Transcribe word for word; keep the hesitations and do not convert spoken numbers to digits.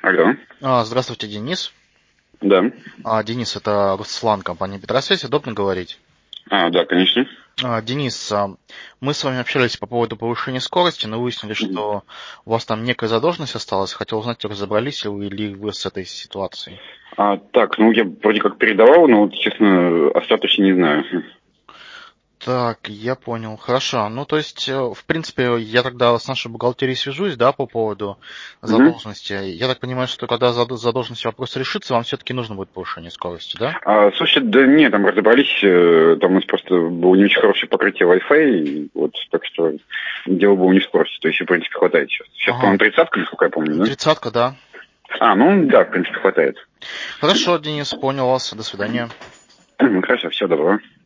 Алло. А, Здравствуйте, Денис. Да. А, Денис, это Руслан, компания Петросвязь. Удобно говорить? А, да, конечно. А, Денис, а, мы с вами общались по поводу повышения скорости, но выяснили, Мгм. что у вас там некая задолженность осталась. Хотел узнать, разобрались ли вы или вы с этой ситуацией. А, так, ну я вроде как передавал, но вот, честно, остаточно не знаю. Так, я понял. Хорошо. Ну, то есть, э, в принципе, я тогда с нашей бухгалтерией свяжусь, да, по поводу Мгм. задолженности. Я так понимаю, что когда зад- задолженность вопрос решится, вам все-таки нужно будет повышение скорости, да? А, слушай, да нет, там разобрались, э, там у нас просто было не очень хорошее покрытие Wi-Fi, и вот, так что дело было не в скорости, то есть, в принципе, хватает сейчас. Сейчас, Ага. по-моему, тридцатка, насколько я помню, да? Тридцатка, да. А, ну да, в принципе, хватает. Хорошо, Денис, понял вас. До свидания. Мгм, хорошо, всего доброго.